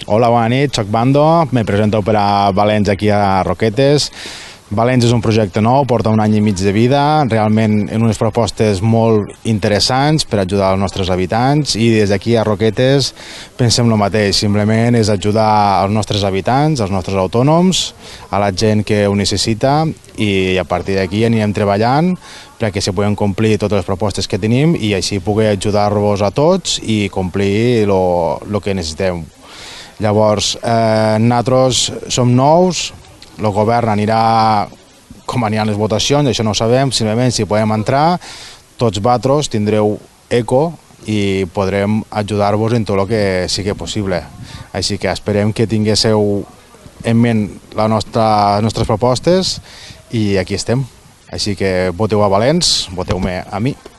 Hola, bona nit, soc Bando, me presento per a Valens aquí a Roquetes. Valens és un projecte nou, porta 1 any i mig de vida, realment en unes propostes molt interessants per ajudar els nostres habitants, i des d'aquí a Roquetes pensem el mateix, simplement és ajudar els nostres habitants, els nostres autònoms, a la gent que ho necessita, i a partir d'aquí anirem treballant perquè se puguin complir totes les propostes que tenim i així poder ajudar-vos a tots i complir el que necessitem. Llavors, nosaltres som nous, el govern anirà com aniran les votacions, això no ho sabem, simplement si podem entrar, tots vosaltres tindreu eco i podrem ajudar-vos en tot el que sigui possible. Així que esperem que tinguéssiu en ment les nostres propostes i aquí estem. Així que voteu a Valens, voteu-me a mi.